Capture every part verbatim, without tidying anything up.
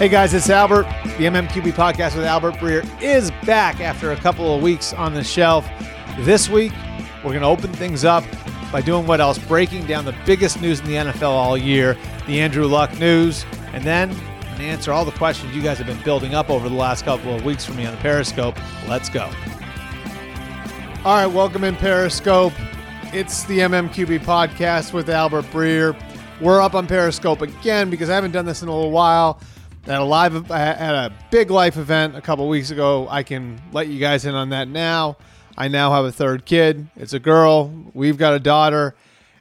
Hey guys, it's Albert. The M M Q B podcast with Albert Breer is back after a couple of weeks on the shelf. This week, we're going to open things up by doing what else? Breaking down the biggest news in the N F L all year, the Andrew Luck news, and then answer all the questions you guys have been building up over the last couple of weeks for me on the Periscope. Let's go. All right, welcome in Periscope. It's the M M Q B podcast with Albert Breer. We're up on Periscope again because I haven't done this in a little while. I had a live, I had a big life event a couple weeks ago. I can let you guys in on that now. I now have a third kid. It's a girl. We've got a daughter.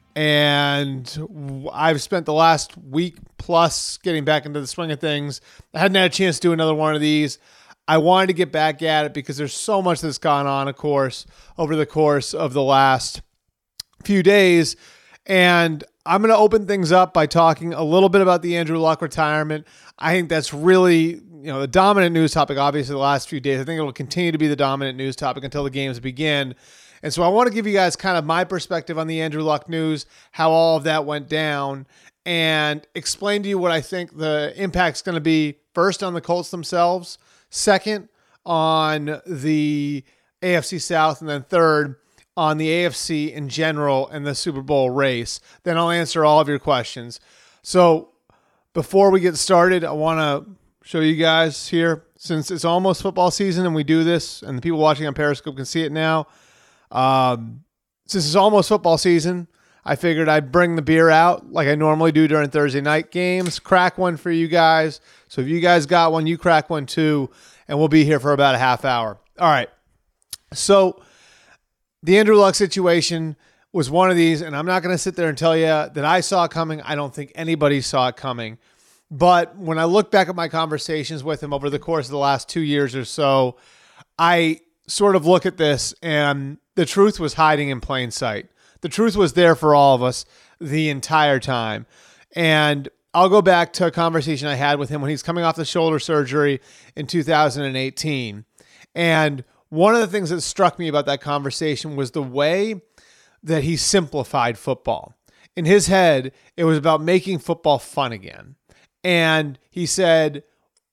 And I've spent the last week plus getting back into the swing of things. I hadn't had a chance to do another one of these. I wanted to get back at it because there's so much that's gone on, of course, over the course of the last few days. And I'm going to open things up by talking a little bit about the Andrew Luck retirement. I think that's really, you know, the dominant news topic, obviously, the last few days. I think it will continue to be the dominant news topic until the games begin. And so I want to give you guys kind of my perspective on the Andrew Luck news, how all of that went down, and explain to you what I think the impact's going to be, first on the Colts themselves, second on the A F C South, and then third on the A F C in general and the Super Bowl race. Then I'll answer all of your questions. So before we get started, I want to show you guys here, since it's almost football season and we do this, and the people watching on Periscope can see it now. Um, since it's almost football season, I figured I'd bring the beer out like I normally do during Thursday night games, crack one for you guys. So if you guys got one, you crack one too, and we'll be here for about a half hour. All right. So the Andrew Luck situation was one of these, and I'm not going to sit there and tell you that I saw it coming. I don't think anybody saw it coming. But when I look back at my conversations with him over the course of the last two years or so, I sort of look at this, and the truth was hiding in plain sight. The truth was there for all of us the entire time. And I'll go back to a conversation I had with him when he's coming off the shoulder surgery in two thousand eighteen. And one of the things that struck me about that conversation was the way that he simplified football. In his head, it was about making football fun again. And he said,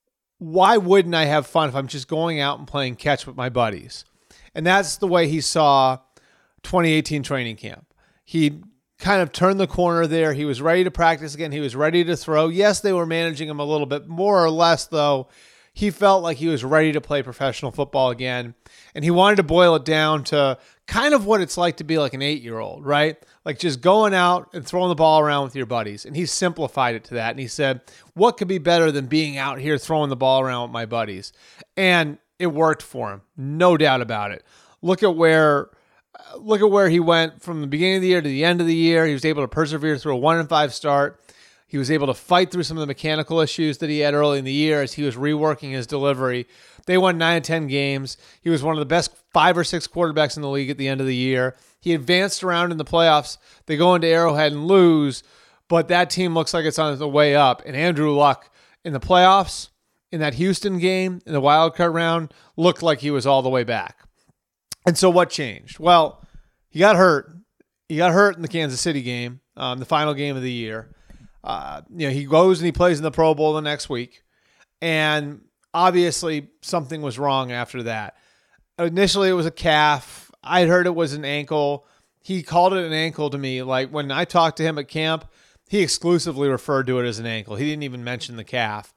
why wouldn't I have fun if I'm just going out and playing catch with my buddies? And that's the way he saw twenty eighteen training camp. He kind of turned the corner there. He was ready to practice again. He was ready to throw. Yes, they were managing him a little bit more or less, though. He felt like he was ready to play professional football again. And he wanted to boil it down to kind of what it's like to be like an eight-year-old, right? Like just going out and throwing the ball around with your buddies. And he simplified it to that. And he said, what could be better than being out here throwing the ball around with my buddies? And it worked for him. No doubt about it. Look at where look at where he went from the beginning of the year to the end of the year. He was able to persevere through a one and five start. He was able to fight through some of the mechanical issues that he had early in the year as he was reworking his delivery. They won nine and ten games. He was one of the best five or six quarterbacks in the league at the end of the year. He advanced around in the playoffs. They go into Arrowhead and lose, but that team looks like it's on the way up. And Andrew Luck in the playoffs, in that Houston game, in the wild card round, looked like he was all the way back. And so what changed? Well, he got hurt. He got hurt in the Kansas City game, um, the final game of the year. Uh, you know, he goes and he plays in the Pro Bowl the next week. And obviously something was wrong after that. Initially it was a calf. I'd heard it was an ankle. He called it an ankle to me. Like when I talked to him at camp, he exclusively referred to it as an ankle. He didn't even mention the calf.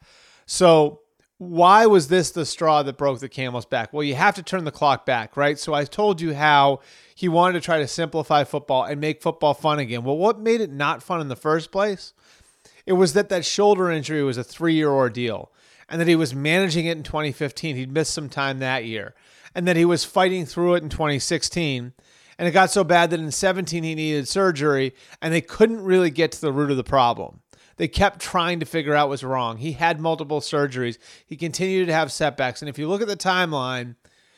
So why was this the straw that broke the camel's back? Well, you have to turn the clock back, right? So I told you how he wanted to try to simplify football and make football fun again. Well, what made it not fun in the first place? It was that that shoulder injury was a three-year ordeal, and that he was managing it in twenty fifteen. He'd missed some time that year, and that he was fighting through it in twenty sixteen, and it got so bad that in seventeen he needed surgery, and they couldn't really get to the root of the problem. They kept trying to figure out what's wrong. He had multiple surgeries. He continued to have setbacks, and if you look at the timeline,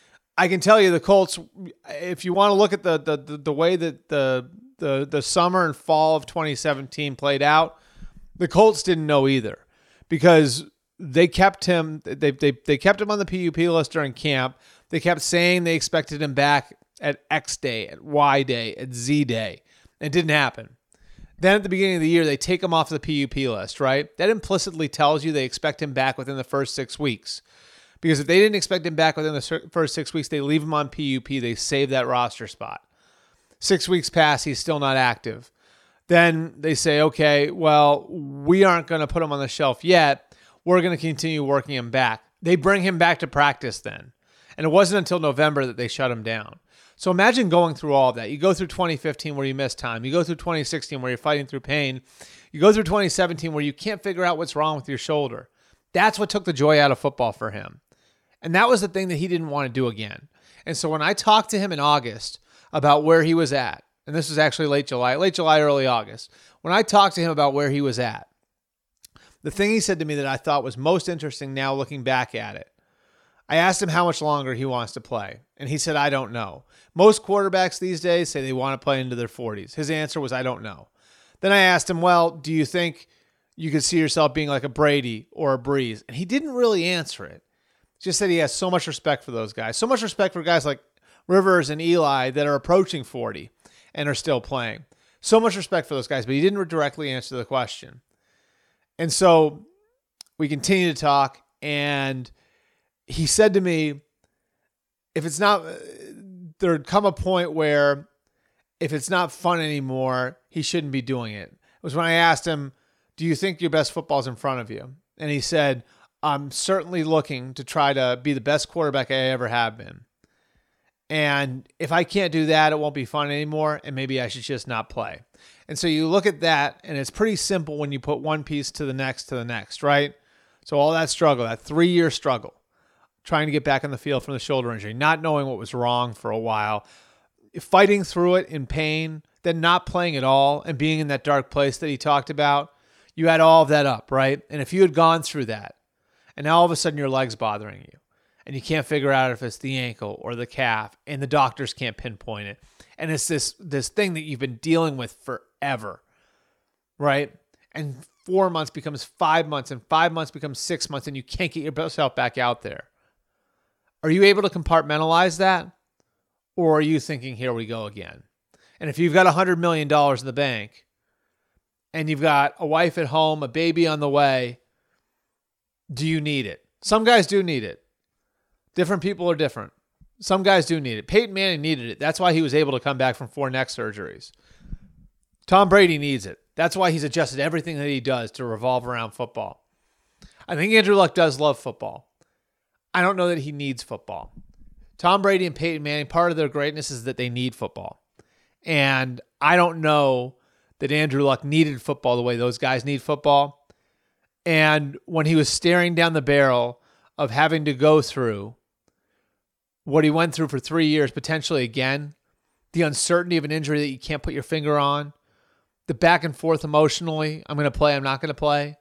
I can tell you the Colts, if you want to look at the the the, the way that the, the the summer and fall of twenty seventeen played out, the Colts didn't know either, because they kept him they, they they kept him on the P U P list during camp. They kept saying they expected him back at X day, at Y day, at Z day. It didn't happen. Then at the beginning of the year, they take him off the P U P list, right? That implicitly tells you they expect him back within the first six weeks. Because if they didn't expect him back within the first six weeks, they leave him on P U P. They save that roster spot. Six weeks pass, he's still not active. Then they say, okay, well, we aren't going to put him on the shelf yet. We're going to continue working him back. They bring him back to practice then. And it wasn't until November that they shut him down. So imagine going through all of that. You go through twenty fifteen where you missed time. You go through twenty sixteen where you're fighting through pain. You go through twenty seventeen where you can't figure out what's wrong with your shoulder. That's what took the joy out of football for him. And that was the thing that he didn't want to do again. And so when I talked to him in August about where he was at, and this was actually late July, late July, early August, when I talked to him about where he was at, the thing he said to me that I thought was most interesting now looking back at it, I asked him how much longer he wants to play. And he said, I don't know. Most quarterbacks these days say they want to play into their forties. His answer was, I don't know. Then I asked him, well, do you think you could see yourself being like a Brady or a Breeze? And he didn't really answer it. He just said he has so much respect for those guys. So much respect for guys like Rivers and Eli that are approaching forty and are still playing. So much respect for those guys, but he didn't directly answer the question. And so we continued to talk, and he said to me, if it's not, there'd come a point where if it's not fun anymore, he shouldn't be doing it. It was when I asked him, do you think your best football's in front of you? And he said, I'm certainly looking to try to be the best quarterback I ever have been. And if I can't do that, it won't be fun anymore, and maybe I should just not play. And so you look at that, and it's pretty simple when you put one piece to the next to the next, right? So all that struggle, that three-year struggle, trying to get back on the field from the shoulder injury, not knowing what was wrong for a while, fighting through it in pain, then not playing at all and being in that dark place that he talked about, you had all of that up, right? And if you had gone through that, and now all of a sudden your leg's bothering you, and you can't figure out if it's the ankle or the calf, and the doctors can't pinpoint it, and it's this this thing that you've been dealing with forever, right? And four months becomes five months, and five months becomes six months, and you can't get yourself back out there. Are you able to compartmentalize that? Or are you thinking, here we go again? And if you've got one hundred million dollars in the bank and you've got a wife at home, a baby on the way, do you need it? Some guys do need it. Different people are different. Some guys do need it. Peyton Manning needed it. That's why he was able to come back from four neck surgeries. Tom Brady needs it. That's why he's adjusted everything that he does to revolve around football. I think Andrew Luck does love football. I don't know that he needs football. Tom Brady and Peyton Manning, part of their greatness is that they need football. And I don't know that Andrew Luck needed football the way those guys need football. And when he was staring down the barrel of having to go through what he went through for three years, potentially again, the uncertainty of an injury that you can't put your finger on, the back and forth emotionally, I'm going to play, I'm not going to play.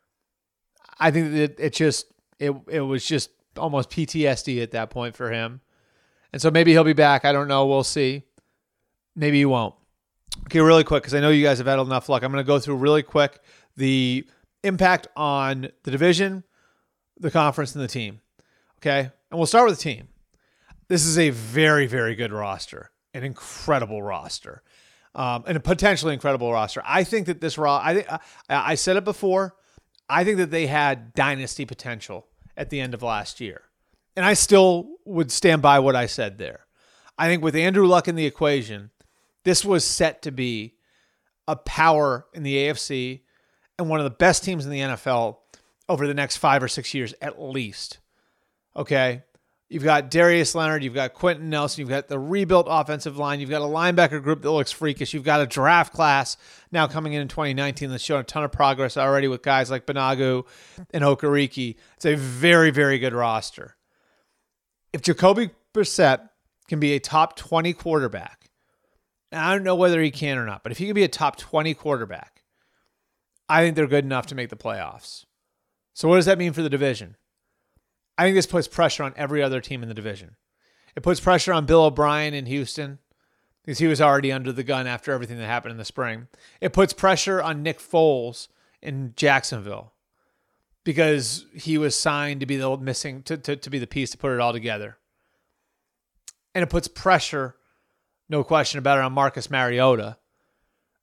I think that it just, it it was just almost P T S D at that point for him. And so maybe he'll be back. I don't know. We'll see. Maybe he won't. Okay, really quick, because I know you guys have had enough luck. I'm going to go through really quick the impact on the division, the conference, and the team. Okay? And we'll start with the team. This is a very, very good roster. An incredible roster. Um, and a potentially incredible roster. I think that this raw, I think I, I said it before, I think that they had dynasty potential at the end of last year. And I still would stand by what I said there. I think with Andrew Luck in the equation, this was set to be a power in the A F C and one of the best teams in the N F L over the next five or six years at least. Okay? You've got Darius Leonard, you've got Quentin Nelson, you've got the rebuilt offensive line, you've got a linebacker group that looks freakish, you've got a draft class now coming in in twenty nineteen that's shown a ton of progress already with guys like Banagu and Okereke. It's a very, very good roster. If Jacoby Brissett can be a top twenty quarterback, and I don't know whether he can or not, but if he can be a top twenty quarterback, I think they're good enough to make the playoffs. So what does that mean for the division? I think this puts pressure on every other team in the division. It puts pressure on Bill O'Brien in Houston because he was already under the gun after everything that happened in the spring. It puts pressure on Nick Foles in Jacksonville because he was signed to be the missing to, to, to be the piece to put it all together. And it puts pressure, no question about it, on Marcus Mariota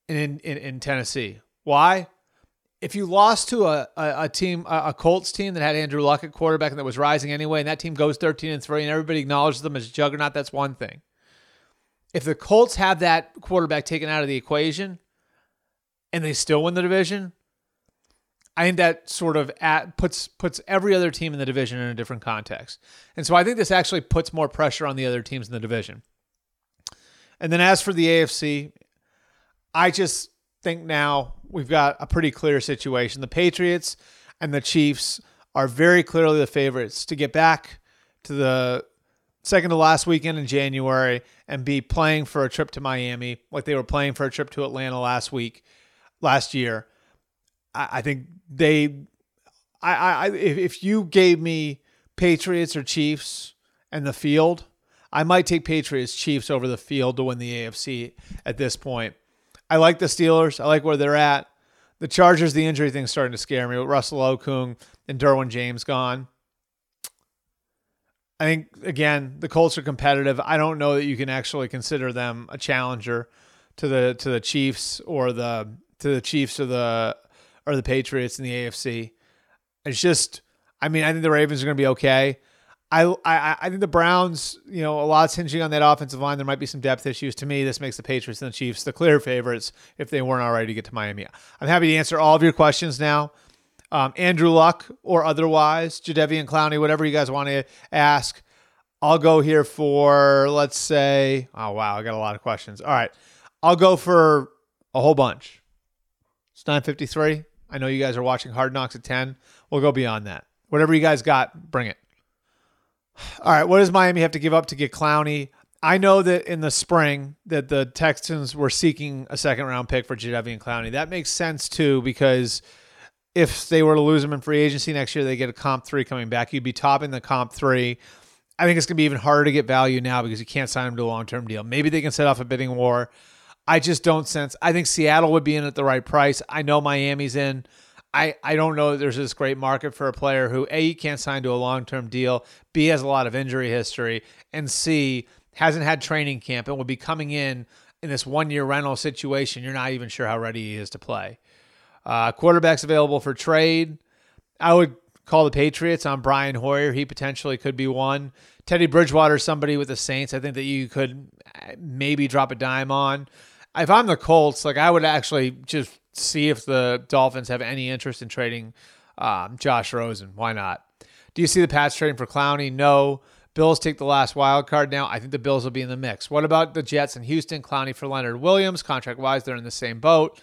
in, in, in Tennessee. Why? If you lost to a, a, a team, a, a Colts team that had Andrew Luck at quarterback and that was rising anyway, and that team goes thirteen and three and everybody acknowledges them as a juggernaut, that's one thing. If the Colts have that quarterback taken out of the equation and they still win the division, I think that sort of at, puts puts every other team in the division in a different context. And so I think this actually puts more pressure on the other teams in the division. And then as for the A F C, I just think now we've got a pretty clear situation. The Patriots and the Chiefs are very clearly the favorites to get back to the second to last weekend in January and be playing for a trip to Miami like they were playing for a trip to Atlanta last week, last year. I, I think they, I, I, if, if you gave me Patriots or Chiefs and the field, I might take Patriots Chiefs over the field to win the A F C at this point. I like the Steelers. I like where they're at. The Chargers, the injury thing's starting to scare me with Russell Okung and Derwin James gone. I think, again, the Colts are competitive. I don't know that you can actually consider them a challenger to the to the Chiefs or the to the Chiefs or the or the Patriots in the A F C. It's just, I mean, I think the Ravens are going to be okay. I, I I think the Browns, you know, a lot's hinging on that offensive line. There might be some depth issues. To me, this makes the Patriots and the Chiefs the clear favorites if they weren't already to get to Miami. I'm happy to answer all of your questions now. Um, Andrew Luck or otherwise, Jadeveon Clowney, whatever you guys want to ask. I'll go here for, let's say, oh, wow, I got a lot of questions. All right, I'll go for a whole bunch. It's nine fifty-three. I know you guys are watching Hard Knocks at ten. We'll go beyond that. Whatever you guys got, bring it. All right, what does Miami have to give up to get Clowney? I know that in the spring that the Texans were seeking a second-round pick for Jadeveon Clowney. That makes sense, too, because if they were to lose him in free agency next year, they get a comp three coming back. You'd be topping the comp three. I think it's going to be even harder to get value now because you can't sign him to a long-term deal. Maybe they can set off a bidding war. I just don't sense. I think Seattle would be in at the right price. I know Miami's in. I, I don't know that there's this great market for a player who, A, you can't sign to a long-term deal, B, has a lot of injury history, and C, hasn't had training camp and will be coming in in this one-year rental situation. You're not even sure how ready he is to play. Uh, quarterbacks available for trade. I would call the Patriots on Brian Hoyer. He potentially could be one. Teddy Bridgewater, somebody with the Saints, I think that you could maybe drop a dime on. If I'm the Colts, like I would actually just see if the Dolphins have any interest in trading um, Josh Rosen. Why not? Do you see the Pats trading for Clowney? No. Bills take the last wild card now. I think the Bills will be in the mix. What about the Jets and Houston? Clowney for Leonard Williams. Contract-wise, they're in the same boat.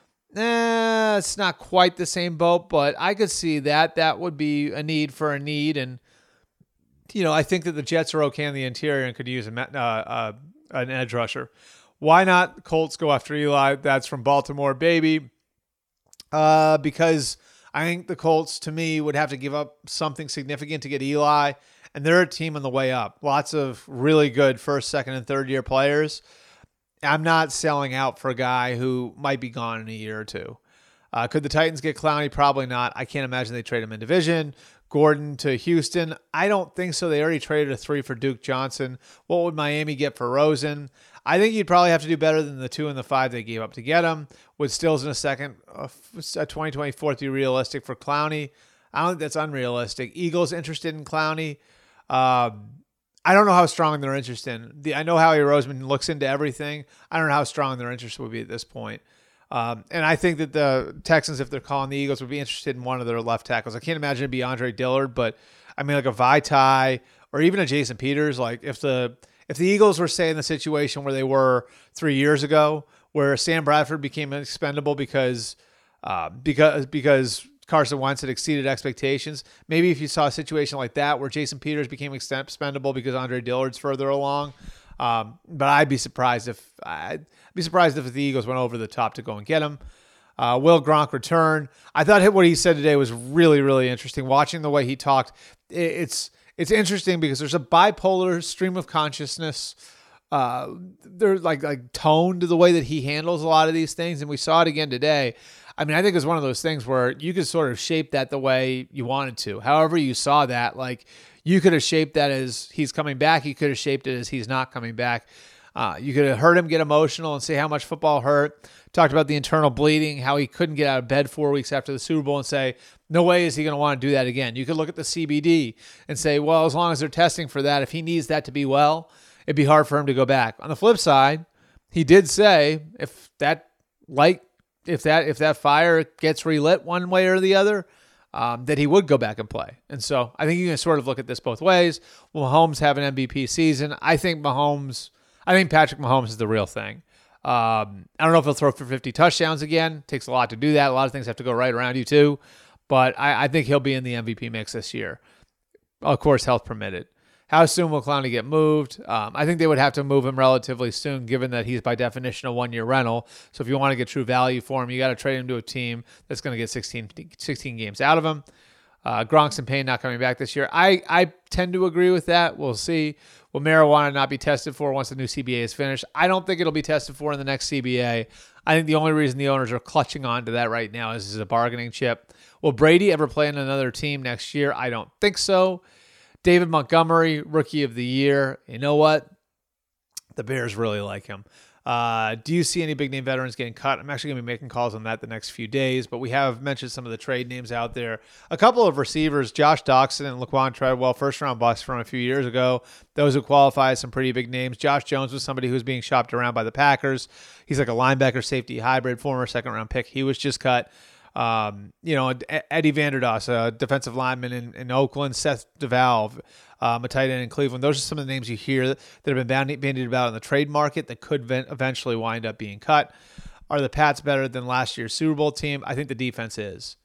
Eh, it's not quite the same boat, but I could see that. That would be a need for a need. And, you know, I think that the Jets are okay in the interior and could use a, uh, uh, an edge rusher. Why not Colts go after Eli? That's from Baltimore, baby. Uh, because I think the Colts, to me, would have to give up something significant to get Eli, and they're a team on the way up. Lots of really good first, second, and third-year players. I'm not selling out for a guy who might be gone in a year or two. Uh, could the Titans get Clowney? Probably not. I can't imagine they trade him in division. Gordon to Houston? I don't think so. They already traded a three for Duke Johnson. What would Miami get for Rosen? I think you'd probably have to do better than the two and the five they gave up to get him. With Stills in a second, a twenty twenty-four be realistic for Clowney. I don't think that's unrealistic. Eagles interested in Clowney. Um, I don't know how strong their interest in. The, I know Howie Roseman looks into everything. I don't know how strong their interest would be at this point. Um, and I think that the Texans, if they're calling the Eagles, would be interested in one of their left tackles. I can't imagine it'd be Andre Dillard, but I mean, like a Vaitai or even a Jason Peters. Like if the if the Eagles were, say, in the situation where they were three years ago, where Sam Bradford became expendable because uh, because because Carson Wentz had exceeded expectations. Maybe if you saw a situation like that where Jason Peters became expendable because Andre Dillard's further along. Um, but I'd be surprised if I'd be surprised if the Eagles went over the top to go and get him. Uh, will Gronk return? I thought what he said today was really, really interesting. Watching the way he talked, it's it's interesting because there's a bipolar stream of consciousness. Uh, there's like like tone to the way that he handles a lot of these things, and we saw it again today. I mean, I think it's one of those things where you could sort of shape that the way you wanted to. However you saw that, like you could have shaped that as he's coming back. You could have shaped it as he's not coming back. Uh, you could have heard him get emotional and say how much football hurt. Talked about the internal bleeding, how he couldn't get out of bed four weeks after the Super Bowl and say, no way is he going to want to do that again. You could look at the C B D and say, well, as long as they're testing for that, if he needs that to be well, it'd be hard for him to go back. On the flip side, he did say if that light, if that if that fire gets relit one way or the other, um, that he would go back and play. And so I think you can sort of look at this both ways. Will Mahomes have an M V P season? I think Mahomes, I think Patrick Mahomes is the real thing. Um, I don't know if he'll throw for fifty touchdowns again. It takes a lot to do that. A lot of things have to go right around you too. But I, I think he'll be in the M V P mix this year. Of course, health permitted. How soon will Clowney get moved? Um, I think they would have to move him relatively soon, given that he's by definition a one-year rental. So if you want to get true value for him, you got to trade him to a team that's going to get sixteen, sixteen games out of him. Uh, Gronk's and Payne not coming back this year. I, I tend to agree with that. We'll see. Will marijuana not be tested for once the new C B A is finished? I don't think it'll be tested for in the next C B A. I think the only reason the owners are clutching on to that right now is as a bargaining chip. Will Brady ever play in another team next year? I don't think so. David Montgomery, Rookie of the Year. You know what? The Bears really like him. Uh, do you see any big-name veterans getting cut? I'm actually going to be making calls on that the next few days, but we have mentioned some of the trade names out there. A couple of receivers, Josh Doxson and Laquan Treadwell, first-round bucks from a few years ago. Those who qualify as some pretty big names. Josh Jones was somebody who was being shopped around by the Packers. He's like a linebacker safety hybrid, former second-round pick. He was just cut. Um, you know, Eddie Vanderdoss, a defensive lineman in, in Oakland, Seth DeValve, um, a tight end in Cleveland. Those are some of the names you hear that, that have been bandied about in the trade market that could vent, eventually wind up being cut. Are the Pats better than last year's Super Bowl team? I think the defense is.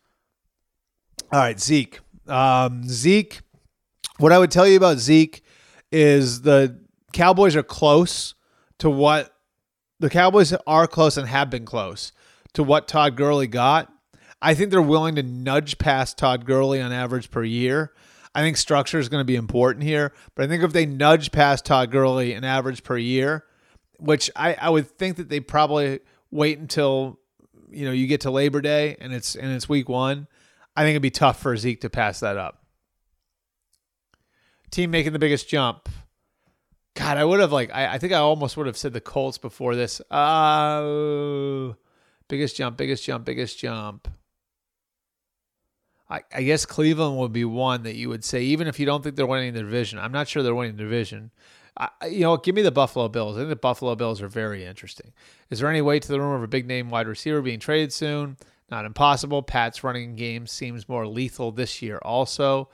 All right, Zeke. Um, Zeke, what I would tell you about Zeke is the Cowboys are close to what the Cowboys are close and have been close to what Todd Gurley got. I think they're willing to nudge past Todd Gurley on average per year. I think structure is going to be important here, but I think if they nudge past Todd Gurley an average per year, which I, I would think that they probably wait until you know you get to Labor Day and it's and it's week one, I think it'd be tough for Zeke to pass that up. Team making the biggest jump. God, I would have like I, I think I almost would have said the Colts before this. Uh, biggest jump, biggest jump, biggest jump. I, I guess Cleveland would be one that you would say, even if you don't think they're winning the division. I'm not sure they're winning the division. I, you know, give me the Buffalo Bills. I think the Buffalo Bills are very interesting. Is there any weight to the rumor of a big-name wide receiver being traded soon? Not impossible. Pat's running game seems more lethal this year also.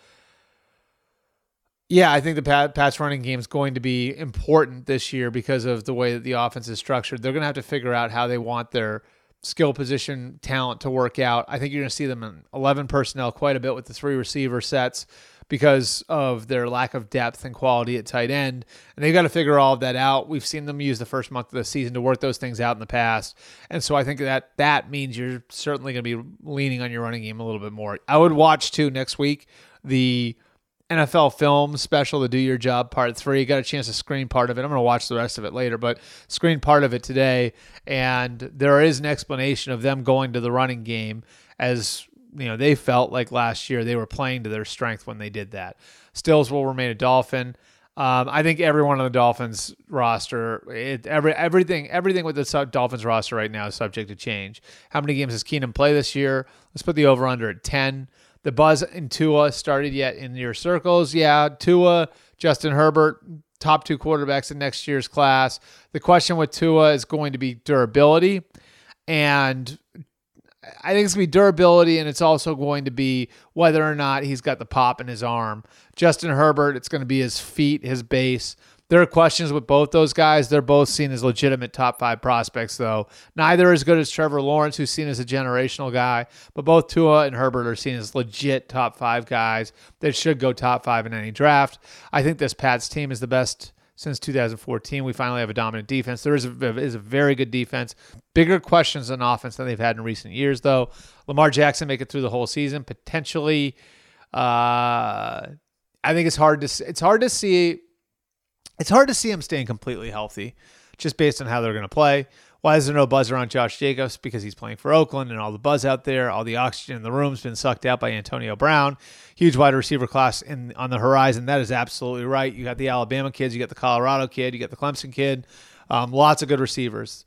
Yeah, I think the Pat, Pat's running game is going to be important this year because of the way that the offense is structured. They're going to have to figure out how they want their skill position talent to work out. I think you're going to see them in eleven personnel quite a bit with the three receiver sets because of their lack of depth and quality at tight end. And they've got to figure all of that out. We've seen them use the first month of the season to work those things out in the past. And so I think that that means you're certainly going to be leaning on your running game a little bit more. I would watch too next week the N F L Film Special, the Do Your Job Part three. Got a chance to screen part of it. I'm going to watch the rest of it later, but screen part of it today. And there is an explanation of them going to the running game as, you know, they felt like last year they were playing to their strength when they did that. Stills will remain a Dolphin. Um, I think everyone on the Dolphins roster, it, every everything everything with the Dolphins roster right now is subject to change. How many games does Keenum play this year? Let's put the over-under at ten. The buzz in Tua started yet in your circles. Yeah, Tua, Justin Herbert, top two quarterbacks in next year's class. The question with Tua is going to be durability. And I think it's going to be durability, and it's also going to be whether or not he's got the pop in his arm. Justin Herbert, it's going to be his feet, his base. There are questions with both those guys. They're both seen as legitimate top five prospects, though. Neither as good as Trevor Lawrence, who's seen as a generational guy, but both Tua and Herbert are seen as legit top five guys that should go top five in any draft. I think this Pats team is the best since two thousand fourteen. We finally have a dominant defense. There is a, is a very good defense. Bigger questions on offense than they've had in recent years, though. Lamar Jackson make it through the whole season. Potentially, uh, I think it's hard to it's hard to see. It's hard to see him staying completely healthy just based on how they're going to play. Why is there no buzz around Josh Jacobs? Because he's playing for Oakland and all the buzz out there, all the oxygen in the room's been sucked out by Antonio Brown. Huge wide receiver class in on the horizon. That is absolutely right. You got the Alabama kids, you got the Colorado kid, you got the Clemson kid. Um, lots of good receivers.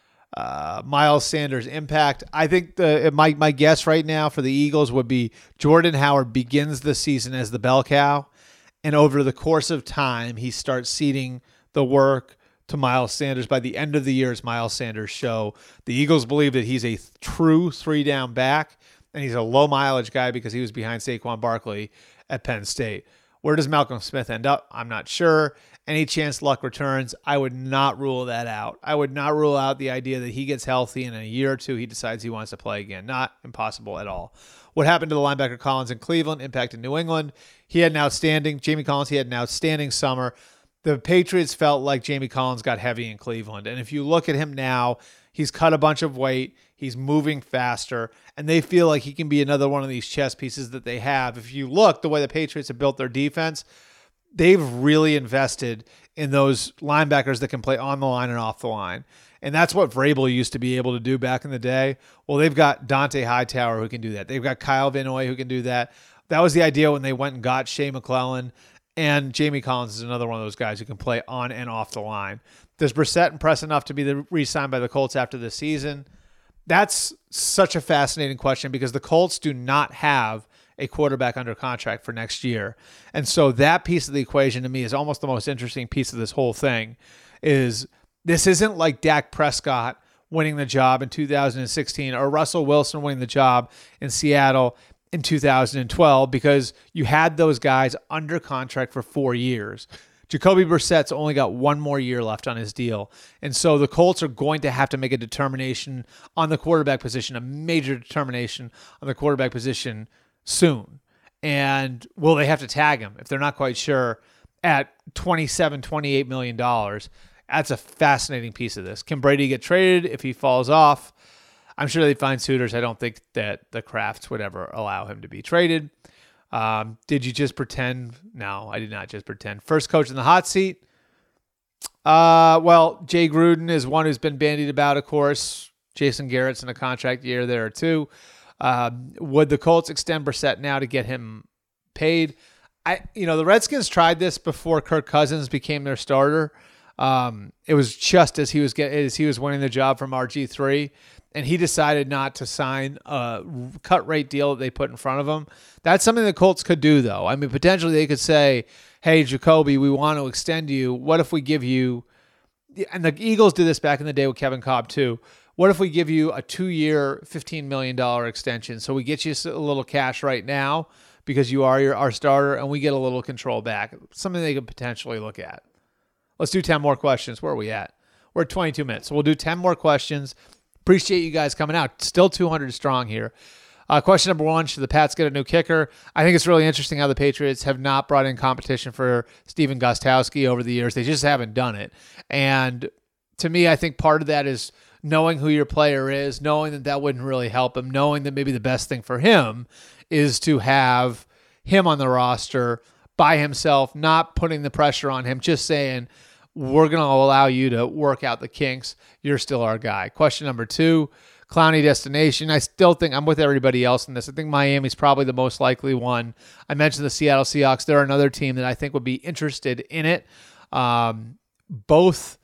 Uh, Miles Sanders impact. I think the my my guess right now for the Eagles would be Jordan Howard begins the season as the bell cow, and over the course of time he starts ceding the work to Miles Sanders. By the end of the year, it's Miles Sanders' show. The Eagles believe that he's a th- true three-down back, and he's a low-mileage guy because he was behind Saquon Barkley at Penn State. Where does Malcolm Smith end up? I'm not sure. Any chance Luck returns, I would not rule that out. I would not rule out the idea that he gets healthy and in a year or two he decides he wants to play again. Not impossible at all. What happened to the linebacker Collins in Cleveland impacted New England. He had an outstanding, Jamie Collins, he had an outstanding summer. The Patriots felt like Jamie Collins got heavy in Cleveland. And if you look at him now, he's cut a bunch of weight. He's moving faster. And they feel like he can be another one of these chess pieces that they have. If you look the way the Patriots have built their defense, they've really invested in those linebackers that can play on the line and off the line. And that's what Vrabel used to be able to do back in the day. Well, they've got Dante Hightower who can do that. They've got Kyle Van Noy who can do that. That was the idea when they went and got Shea McClellan. And Jamie Collins is another one of those guys who can play on and off the line. Does Brissett impress enough to be the, re-signed by the Colts after this season? That's such a fascinating question because the Colts do not have a quarterback under contract for next year. And so that piece of the equation to me is almost the most interesting piece of this whole thing. Is this isn't like Dak Prescott winning the job in two thousand sixteen or Russell Wilson winning the job in Seattle in two thousand twelve because you had those guys under contract for four years. Jacoby Brissett's only got one more year left on his deal. And so the Colts are going to have to make a determination on the quarterback position, a major determination on the quarterback position soon. And will they have to tag him if they're not quite sure at twenty-seven, twenty-eight million dollars? That's a fascinating piece of this. Can Brady get traded if he falls off? I'm sure they'd find suitors. I don't think that the Crafts would ever allow him to be traded. Um, did you just pretend? No, I did not just pretend. First coach in the hot seat. Uh, well, Jay Gruden is one who's been bandied about, of course. Jason Garrett's in a contract year there too. Um, would the Colts extend Brissett now to get him paid? I, you know, the Redskins tried this before Kirk Cousins became their starter. Um, it was just as he was get, as he was winning the job from R G three. And he decided not to sign a cut rate deal that they put in front of him. That's something the Colts could do, though. I mean, potentially they could say, hey, Jacoby, we want to extend you. What if we give you, and the Eagles did this back in the day with Kevin Kolb, too. What if we give you a two-year, fifteen million dollars extension? So we get you a little cash right now because you are your, our starter, and we get a little control back. Something they could potentially look at. Let's do ten more questions. Where are we at? We're at twenty-two minutes. So we'll do ten more questions. Appreciate you guys coming out. Still two hundred strong here. Uh, question number one, should the Pats get a new kicker? I think it's really interesting how the Patriots have not brought in competition for Steven Gostkowski over the years. They just haven't done it. And to me, I think part of that is knowing who your player is, knowing that that wouldn't really help him, knowing that maybe the best thing for him is to have him on the roster by himself, not putting the pressure on him, just saying, we're going to allow you to work out the kinks. You're still our guy. Question number two, Clowney destination. I still think I'm with everybody else in this. I think Miami's probably the most likely one. I mentioned the Seattle Seahawks. They're another team that I think would be interested in it. Um, both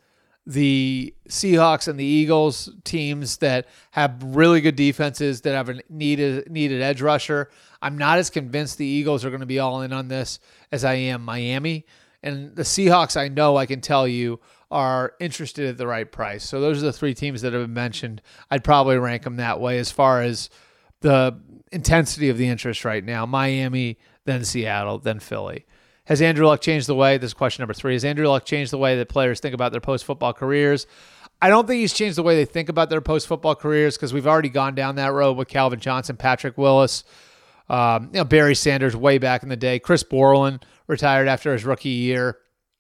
the Seahawks and the Eagles, teams that have really good defenses that have a needed, needed edge rusher. I'm not as convinced the Eagles are going to be all in on this as I am Miami. And the Seahawks, I know, I can tell you, are interested at the right price. So those are the three teams that have been mentioned. I'd probably rank them that way as far as the intensity of the interest right now. Miami, then Seattle, then Philly. Has Andrew Luck changed the way, this is question number three, has Andrew Luck changed the way that players think about their post-football careers? I don't think he's changed the way they think about their post-football careers because we've already gone down that road with Calvin Johnson, Patrick Willis, um, you know, Barry Sanders way back in the day. Chris Borland retired after his rookie year.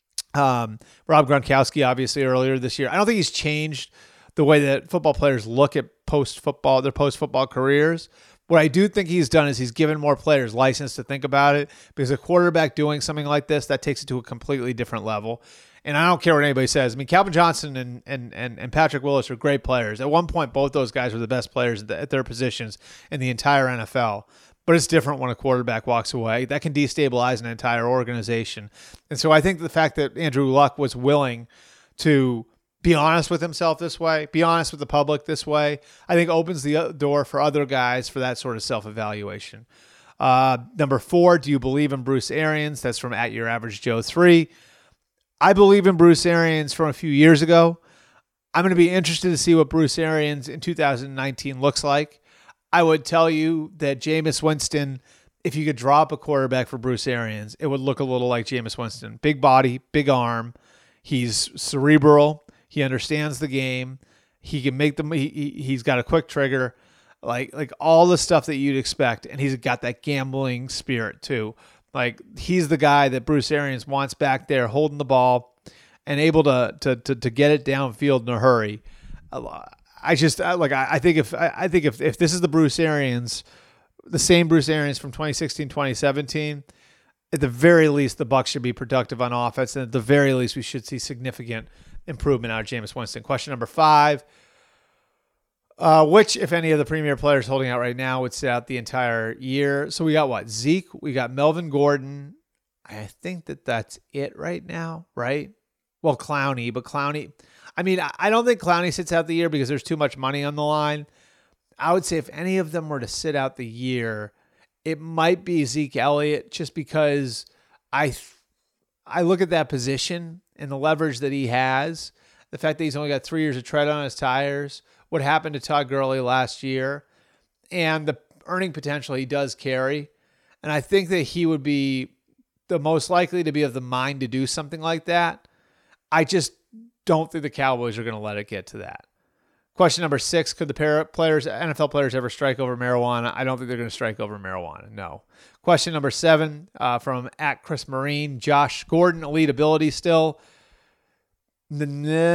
Um, Rob Gronkowski, obviously, earlier this year. I don't think he's changed the way that football players look at post-football, their post-football careers. What I do think he's done is he's given more players license to think about it because a quarterback doing something like this, that takes it to a completely different level. And I don't care what anybody says. I mean, Calvin Johnson and and and, and Patrick Willis are great players. At one point, both those guys were the best players at their positions in the entire N F L. But it's different when a quarterback walks away. That can destabilize an entire organization. And so I think the fact that Andrew Luck was willing to be honest with himself this way, be honest with the public this way, I think opens the door for other guys for that sort of self-evaluation. Uh, number four, do you believe in Bruce Arians? That's from at your average Joe three. I believe in Bruce Arians from a few years ago. I'm going to be interested to see what Bruce Arians in two thousand nineteen looks like. I would tell you that Jameis Winston, if you could drop a quarterback for Bruce Arians, it would look a little like Jameis Winston. Big body, big arm. He's cerebral. He understands the game. He can make them. He, he's got a quick trigger, like like all the stuff that you'd expect, and he's got that gambling spirit too. Like he's the guy that Bruce Arians wants back there, holding the ball and able to to to, to get it downfield in a hurry. I just I, like I, I think if I, I think if if this is the Bruce Arians, the same Bruce Arians from twenty sixteen, twenty seventeen. At the very least, the Bucs should be productive on offense, and at the very least, we should see significant improvement out of Jameis Winston. Question number five, uh, which, if any of the premier players holding out right now, would sit out the entire year? So we got what? Zeke, we got Melvin Gordon. I think that that's it right now, right? Well, Clowney, but Clowney, I mean, I don't think Clowney sits out the year because there's too much money on the line. I would say if any of them were to sit out the year, it might be Zeke Elliott, just because I I look at that position and the leverage that he has, the fact that he's only got three years of tread on his tires, what happened to Todd Gurley last year, and the earning potential he does carry. And I think that he would be the most likely to be of the mind to do something like that. I just don't think the Cowboys are going to let it get to that. Question number six, could the pair players, N F L players ever strike over marijuana? I don't think they're going to strike over marijuana, no. Question number seven, uh, from at Chris Marine, Josh Gordon, elite ability still. I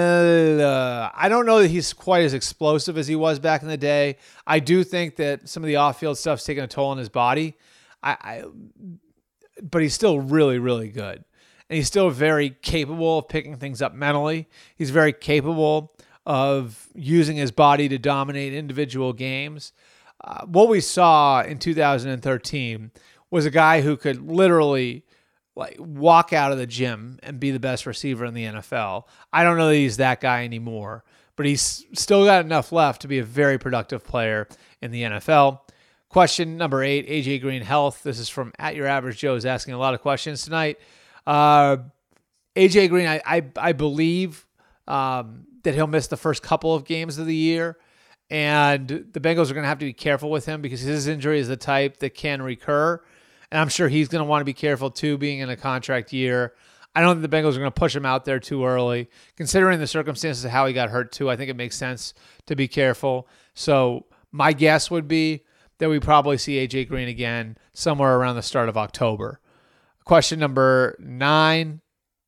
don't know that he's quite as explosive as he was back in the day. I do think that some of the off-field stuff's taking a toll on his body, I, I, but he's still really, really good. And he's still very capable of picking things up mentally. He's very capable of using his body to dominate individual games. Uh, what we saw in two thousand thirteen was a guy who could literally like walk out of the gym and be the best receiver in the N F L. I don't know that he's that guy anymore, but he's still got enough left to be a very productive player in the N F L. Question number eight, A J Green health. This is from at your average Joe, is asking a lot of questions tonight. Uh, A J Green, I I, I believe um, that he'll miss the first couple of games of the year, and the Bengals are going to have to be careful with him because his injury is the type that can recur, and I'm sure he's going to want to be careful too, being in a contract year. I don't think the Bengals are going to push him out there too early. Considering the circumstances of how he got hurt too, I think it makes sense to be careful. So my guess would be that we probably see A J Green again somewhere around the start of October. Question number nine.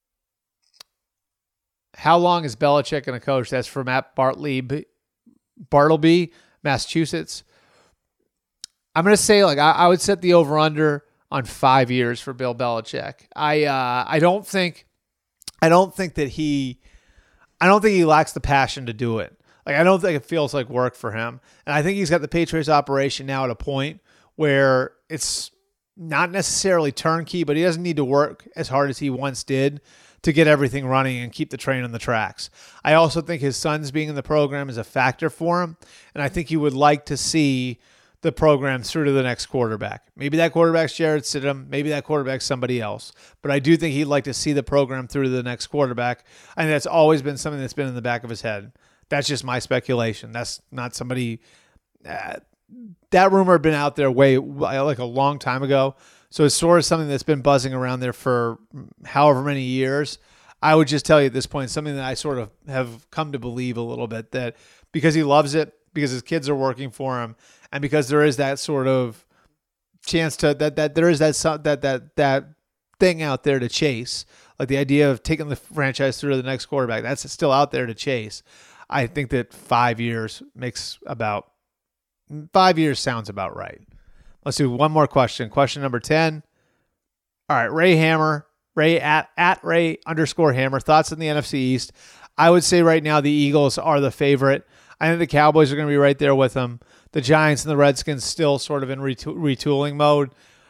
How long is Belichick going to coach? That's from Matt Bartleby, Bartleby, Massachusetts. I'm going to say, like, I, I would set the over-under on five years for Bill Belichick. I uh, I don't think I don't think that he I don't think he lacks the passion to do it. Like, I don't think it feels like work for him. And I think he's got the Patriots operation now at a point where it's not necessarily turnkey, but he doesn't need to work as hard as he once did to get everything running and keep the train on the tracks. I also think his sons being in the program is a factor for him, and I think he would like to see the program through to the next quarterback. Maybe that quarterback's Jarrett Stidham, maybe that quarterback's somebody else, but I do think he'd like to see the program through to the next quarterback, and that's always been something that's been in the back of his head. That's just my speculation. That's not somebody... Uh, that rumor had been out there way like a long time ago. So it's sort of something that's been buzzing around there for however many years. I would just tell you at this point, something that I sort of have come to believe a little bit, that because he loves it, because his kids are working for him, and because there is that sort of chance to that that there is that that that that thing out there to chase, like the idea of taking the franchise through to the next quarterback. That's still out there to chase. I think that five years makes about Five years sounds about right. Let's do one more question. Question number ten. All right, Ray Hammer, Ray at, at Ray underscore Hammer. Thoughts on the N F C East? I would say right now the Eagles are the favorite. I think the Cowboys are going to be right there with them. The Giants and the Redskins still sort of in reto- retooling mode.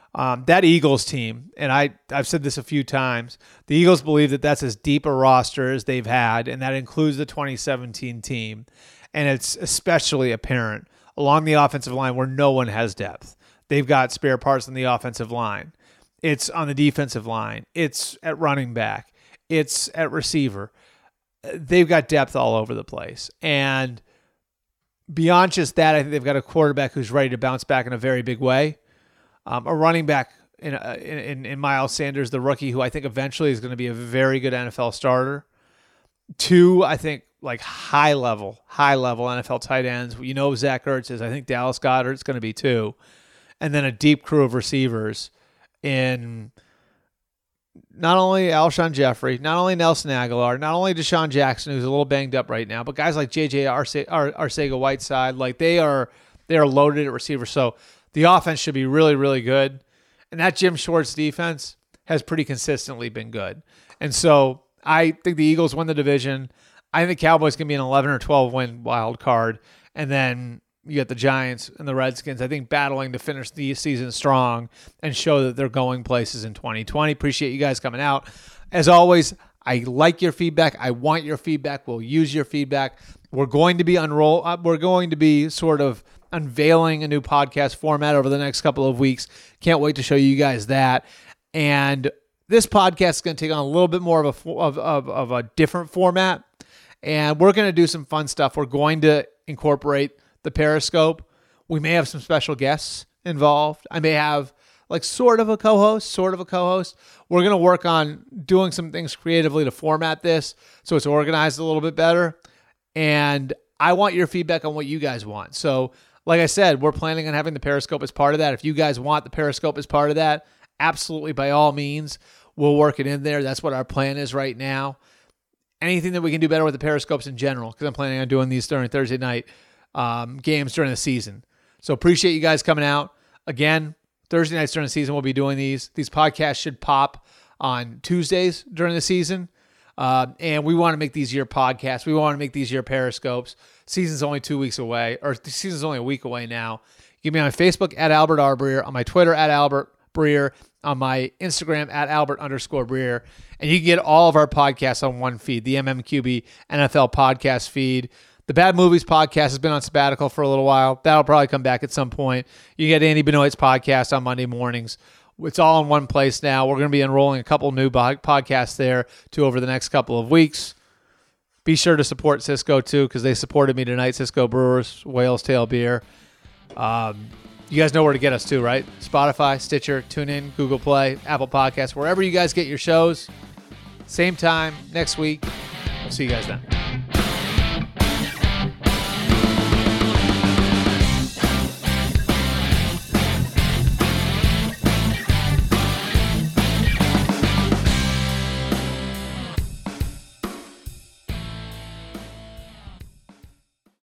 Um, that Eagles team, and I, I've said this a few times, the Eagles believe that that's as deep a roster as they've had, and that includes the twenty seventeen team. And it's especially apparent along the offensive line where no one has depth. They've got spare parts on the offensive line. It's on the defensive line. It's at running back. It's at receiver. They've got depth all over the place. And beyond just that, I think they've got a quarterback who's ready to bounce back in a very big way. Um, a running back in, in in Miles Sanders, the rookie, who I think eventually is going to be a very good N F L starter. Two, I think, like high level, high level N F L tight ends. You know, Zach Ertz is. I think Dallas Goedert's going to be too. And then a deep crew of receivers in not only Alshon Jeffrey, not only Nelson Aguilar, not only Deshaun Jackson, who's a little banged up right now, but guys like J J Arce- Ar- Arcega-Whiteside, like they are they are loaded at receiver. So the offense should be really, really good. And that Jim Schwartz defense has pretty consistently been good. And so I think the Eagles win the division. I think the Cowboys can be an eleven or twelve win wild card. And then you got the Giants and the Redskins, I think, battling to finish the season strong and show that they're going places in twenty twenty. Appreciate you guys coming out. As always, I like your feedback. I want your feedback. We'll use your feedback. We're going to be unroll. Uh, we're going to be sort of unveiling a new podcast format over the next couple of weeks. Can't wait to show you guys that. And this podcast is going to take on a little bit more of a of, of, of a different format. And we're going to do some fun stuff. We're going to incorporate the Periscope. We may have some special guests involved. I may have like sort of a co-host, sort of a co-host. We're going to work on doing some things creatively to format this so it's organized a little bit better. And I want your feedback on what you guys want. So like I said, we're planning on having the Periscope as part of that. If you guys want the Periscope as part of that, absolutely, by all means, we'll work it in there. That's what our plan is right now. Anything that we can do better with the Periscopes in general, because I'm planning on doing these during Thursday night um, games during the season. So appreciate you guys coming out. Again, Thursday nights during the season, we'll be doing these. These podcasts should pop on Tuesdays during the season. Uh, and we want to make these your podcasts. We want to make these your Periscopes. Season's only two weeks away, or the season's only a week away now. Get me on Facebook at Albert R. Breer, on my Twitter at Albert Breer, on my Instagram at Albert underscore Breer. And you can get all of our podcasts on one feed, the M M Q B N F L podcast feed. The Bad Movies podcast has been on sabbatical for a little while. That'll probably come back at some point. You get Andy Benoit's podcast on Monday mornings. It's all in one place now. We're going to be enrolling a couple new podcasts there too over the next couple of weeks. Be sure to support Cisco too, because they supported me tonight. Cisco Brewers, Whale's Tail Beer. Um, you guys know where to get us too, right? Spotify, Stitcher, TuneIn, Google Play, Apple Podcasts, wherever you guys get your shows. Same time next week. We'll see you guys then.